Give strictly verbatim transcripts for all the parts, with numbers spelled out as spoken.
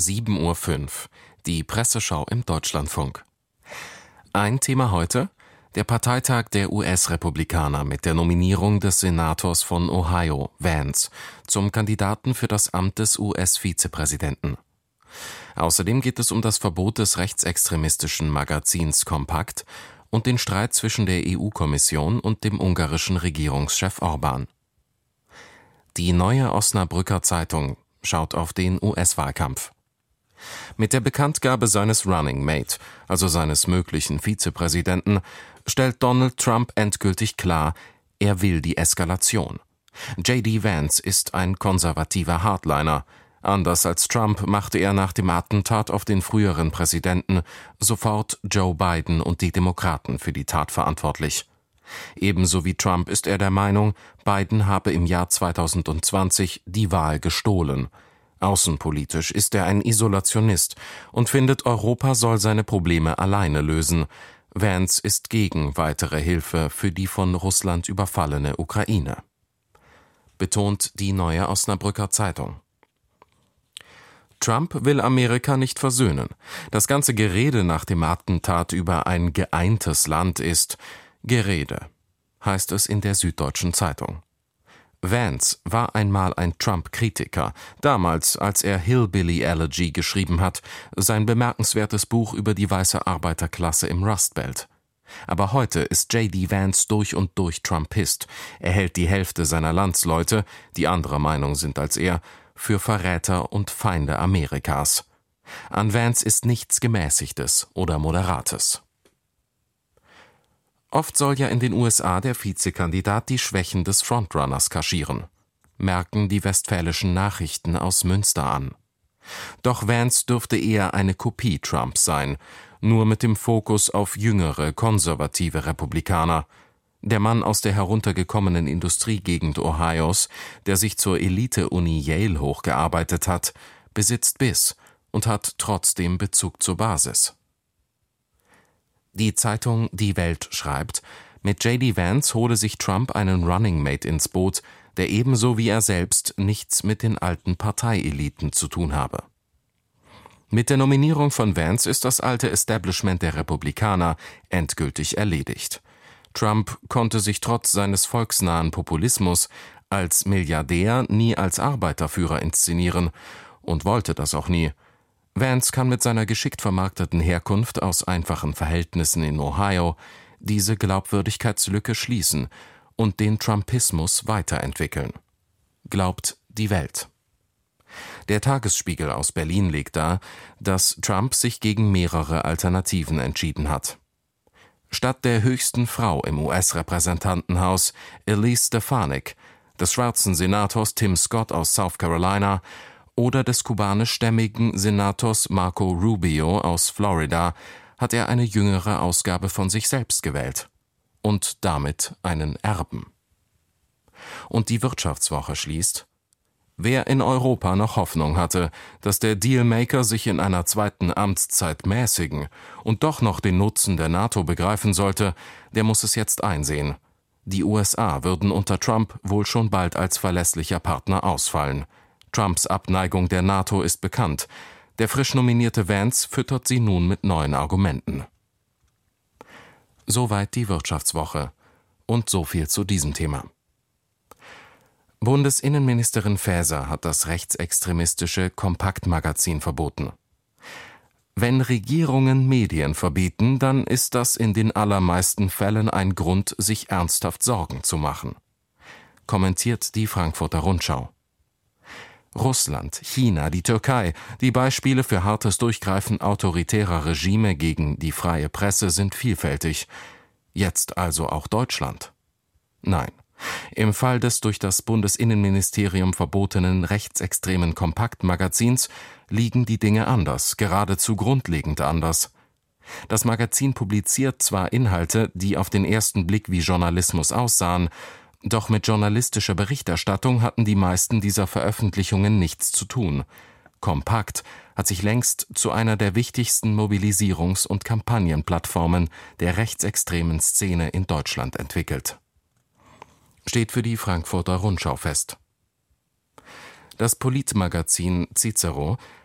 sieben Uhr fünf, die Presseschau im Deutschlandfunk. Ein Thema heute: der Parteitag der U S-Republikaner mit der Nominierung des Senators von Ohio, Vance, zum Kandidaten für das Amt des U S-Vizepräsidenten. Außerdem geht es um das Verbot des rechtsextremistischen Magazins Kompakt und den Streit zwischen der E U-Kommission und dem ungarischen Regierungschef Orbán. Die Neue Osnabrücker Zeitung schaut auf den U S-Wahlkampf. Mit der Bekanntgabe seines Running Mate, also seines möglichen Vizepräsidenten, stellt Donald Trump endgültig klar, er will die Eskalation. J D Vance ist ein konservativer Hardliner. Anders als Trump machte er nach dem Attentat auf den früheren Präsidenten sofort Joe Biden und die Demokraten für die Tat verantwortlich. Ebenso wie Trump ist er der Meinung, Biden habe im Jahr zweitausendzwanzig die Wahl gestohlen. Außenpolitisch ist er ein Isolationist und findet, Europa soll seine Probleme alleine lösen. Vance ist gegen weitere Hilfe für die von Russland überfallene Ukraine. Betont die Neue Osnabrücker Zeitung. Trump will Amerika nicht versöhnen. Das ganze Gerede nach dem Attentat über ein geeintes Land ist Gerede, heißt es in der Süddeutschen Zeitung. Vance war einmal ein Trump-Kritiker, damals, als er Hillbilly Elegy geschrieben hat, sein bemerkenswertes Buch über die weiße Arbeiterklasse im Rust Belt. Aber heute ist J D Vance durch und durch Trumpist. Er hält die Hälfte seiner Landsleute, die anderer Meinung sind als er, für Verräter und Feinde Amerikas. An Vance ist nichts Gemäßigtes oder Moderates. Oft soll ja in den U S A der Vizekandidat die Schwächen des Frontrunners kaschieren, merken die Westfälischen Nachrichten aus Münster an. Doch Vance dürfte eher eine Kopie Trumps sein, nur mit dem Fokus auf jüngere, konservative Republikaner. Der Mann aus der heruntergekommenen Industriegegend Ohios, der sich zur Elite-Uni Yale hochgearbeitet hat, besitzt Biss und hat trotzdem Bezug zur Basis. Die Zeitung Die Welt schreibt, mit J D Vance hole sich Trump einen Running Mate ins Boot, der ebenso wie er selbst nichts mit den alten Parteieliten zu tun habe. Mit der Nominierung von Vance ist das alte Establishment der Republikaner endgültig erledigt. Trump konnte sich trotz seines volksnahen Populismus als Milliardär nie als Arbeiterführer inszenieren und wollte das auch nie. Vance kann mit seiner geschickt vermarkteten Herkunft aus einfachen Verhältnissen in Ohio diese Glaubwürdigkeitslücke schließen und den Trumpismus weiterentwickeln. Glaubt die Welt. Der Tagesspiegel aus Berlin legt dar, dass Trump sich gegen mehrere Alternativen entschieden hat. Statt der höchsten Frau im U S-Repräsentantenhaus, Elise Stefanik, des schwarzen Senators Tim Scott aus South Carolina oder des kubanischstämmigen Senators Marco Rubio aus Florida, hat er eine jüngere Ausgabe von sich selbst gewählt. Und damit einen Erben. Und die Wirtschaftswoche schließt: Wer in Europa noch Hoffnung hatte, dass der Dealmaker sich in einer zweiten Amtszeit mäßigen und doch noch den Nutzen der NATO begreifen sollte, der muss es jetzt einsehen. Die U S A würden unter Trump wohl schon bald als verlässlicher Partner ausfallen. Trumps Abneigung der NATO ist bekannt. Der frisch nominierte Vance füttert sie nun mit neuen Argumenten. Soweit die Wirtschaftswoche. Und so viel zu diesem Thema. Bundesinnenministerin Faeser hat das rechtsextremistische Kompakt-Magazin verboten. Wenn Regierungen Medien verbieten, dann ist das in den allermeisten Fällen ein Grund, sich ernsthaft Sorgen zu machen, kommentiert die Frankfurter Rundschau. Russland, China, die Türkei, die Beispiele für hartes Durchgreifen autoritärer Regime gegen die freie Presse sind vielfältig. Jetzt also auch Deutschland? Nein. Im Fall des durch das Bundesinnenministerium verbotenen rechtsextremen Kompaktmagazins liegen die Dinge anders, geradezu grundlegend anders. Das Magazin publiziert zwar Inhalte, die auf den ersten Blick wie Journalismus aussahen, doch mit journalistischer Berichterstattung hatten die meisten dieser Veröffentlichungen nichts zu tun. Kompakt hat sich längst zu einer der wichtigsten Mobilisierungs- und Kampagnenplattformen der rechtsextremen Szene in Deutschland entwickelt. Steht für die Frankfurter Rundschau fest. Das Politmagazin Cicero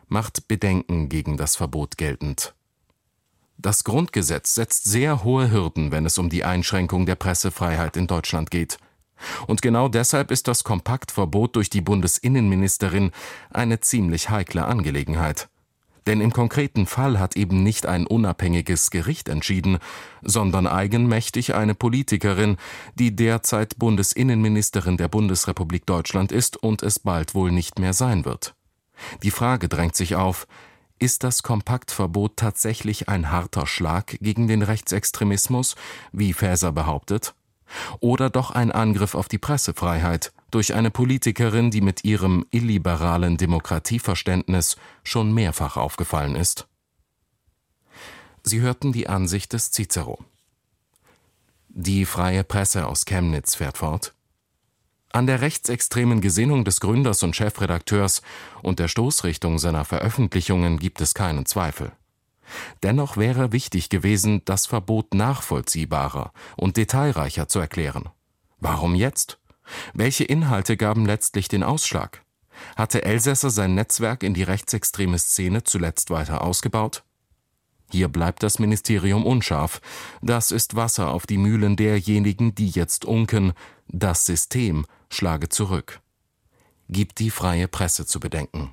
macht Bedenken gegen das Verbot geltend. Das Grundgesetz setzt sehr hohe Hürden, wenn es um die Einschränkung der Pressefreiheit in Deutschland geht. Und genau deshalb ist das Kompaktverbot durch die Bundesinnenministerin eine ziemlich heikle Angelegenheit. Denn im konkreten Fall hat eben nicht ein unabhängiges Gericht entschieden, sondern eigenmächtig eine Politikerin, die derzeit Bundesinnenministerin der Bundesrepublik Deutschland ist und es bald wohl nicht mehr sein wird. Die Frage drängt sich auf: Ist das Kompaktverbot tatsächlich ein harter Schlag gegen den Rechtsextremismus, wie Faeser behauptet? Oder doch ein Angriff auf die Pressefreiheit durch eine Politikerin, die mit ihrem illiberalen Demokratieverständnis schon mehrfach aufgefallen ist? Sie hörten die Ansicht des Cicero. Die Freie Presse aus Chemnitz fährt fort: An der rechtsextremen Gesinnung des Gründers und Chefredakteurs und der Stoßrichtung seiner Veröffentlichungen gibt es keinen Zweifel. Dennoch wäre wichtig gewesen, das Verbot nachvollziehbarer und detailreicher zu erklären. Warum jetzt? Welche Inhalte gaben letztlich den Ausschlag? Hatte Elsässer sein Netzwerk in die rechtsextreme Szene zuletzt weiter ausgebaut? Hier bleibt das Ministerium unscharf. Das ist Wasser auf die Mühlen derjenigen, die jetzt unken, das System schlage zurück. Gibt die freie Presse zu bedenken.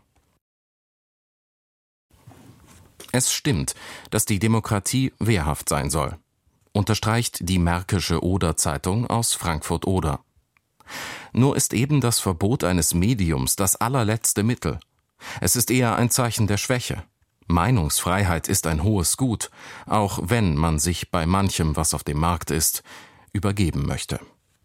Es stimmt, dass die Demokratie wehrhaft sein soll, unterstreicht die Märkische Oder-Zeitung aus Frankfurt-Oder. Nur ist eben das Verbot eines Mediums das allerletzte Mittel. Es ist eher ein Zeichen der Schwäche. Meinungsfreiheit ist ein hohes Gut, auch wenn man sich bei manchem, was auf dem Markt ist, übergeben möchte.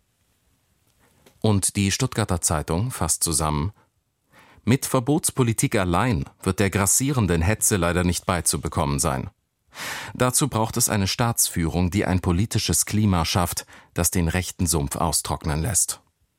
Und die Stuttgarter Zeitung fasst zusammen: Mit Verbotspolitik allein wird der grassierenden Hetze leider nicht beizubekommen sein. Dazu braucht es eine Staatsführung, die ein politisches Klima schafft, das den rechten Sumpf austrocknen lässt.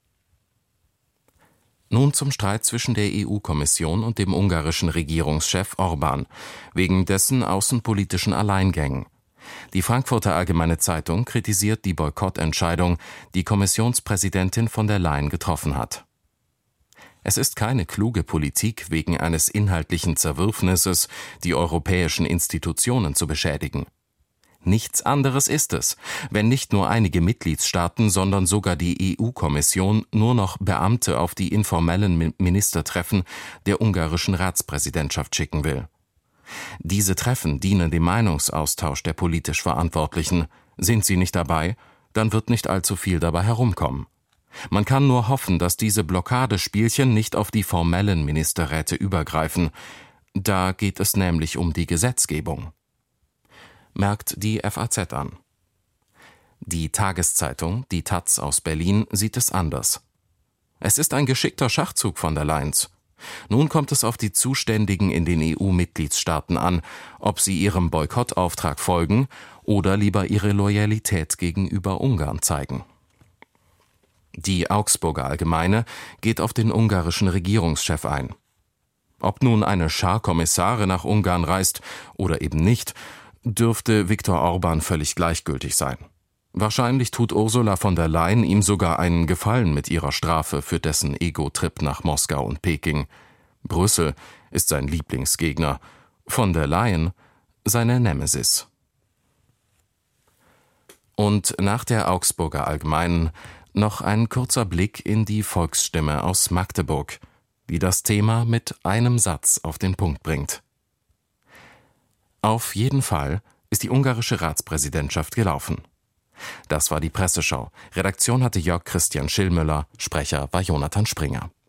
Nun zum Streit zwischen der E U-Kommission und dem ungarischen Regierungschef Orbán, wegen dessen außenpolitischen Alleingängen. Die Frankfurter Allgemeine Zeitung kritisiert die Boykottentscheidung, die Kommissionspräsidentin von der Leyen getroffen hat. Es ist keine kluge Politik, wegen eines inhaltlichen Zerwürfnisses die europäischen Institutionen zu beschädigen. Nichts anderes ist es, wenn nicht nur einige Mitgliedstaaten, sondern sogar die E U-Kommission nur noch Beamte auf die informellen Ministertreffen der ungarischen Ratspräsidentschaft schicken will. Diese Treffen dienen dem Meinungsaustausch der politisch Verantwortlichen. Sind sie nicht dabei, dann wird nicht allzu viel dabei herumkommen. Man kann nur hoffen, dass diese Blockadespielchen nicht auf die formellen Ministerräte übergreifen. Da geht es nämlich um die Gesetzgebung. Merkt die F A Z an. Die Tageszeitung, die Taz aus Berlin, sieht es anders. Es ist ein geschickter Schachzug von der Leyen. Nun kommt es auf die Zuständigen in den E U-Mitgliedstaaten an, ob sie ihrem Boykottauftrag folgen oder lieber ihre Loyalität gegenüber Ungarn zeigen. Die Augsburger Allgemeine geht auf den ungarischen Regierungschef ein. Ob nun eine Schar Kommissare nach Ungarn reist oder eben nicht, dürfte Viktor Orbán völlig gleichgültig sein. Wahrscheinlich tut Ursula von der Leyen ihm sogar einen Gefallen mit ihrer Strafe für dessen Ego-Trip nach Moskau und Peking. Brüssel ist sein Lieblingsgegner, von der Leyen seine Nemesis. Und nach der Augsburger Allgemeinen noch ein kurzer Blick in die Volksstimme aus Magdeburg, die das Thema mit einem Satz auf den Punkt bringt. Auf jeden Fall ist die ungarische Ratspräsidentschaft gelaufen. Das war die Presseschau. Redaktion hatte Jörg Christian Schillmüller, Sprecher war Jonathan Springer.